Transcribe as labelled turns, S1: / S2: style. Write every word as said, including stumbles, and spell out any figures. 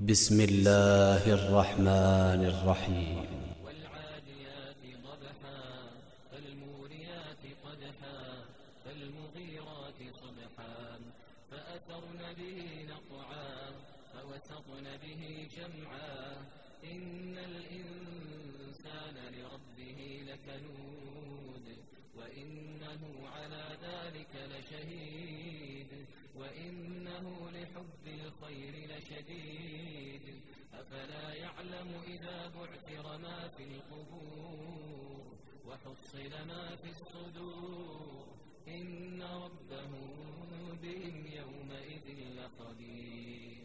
S1: بسم الله الرحمن الرحيم.
S2: والعاديات ضبحا فالموريات قدحا فالمغيرات صبحا فأثرن به نقعا فوسطن به جمعا إن الإنسان لربه لكنود وإنه على ذلك لشهيد وإنه لحب الخير لشديد أفلا يعلم إذا بعثر ما في القبور وحصل ما في الصدور إن ربهم بهم يومئذ لخبير.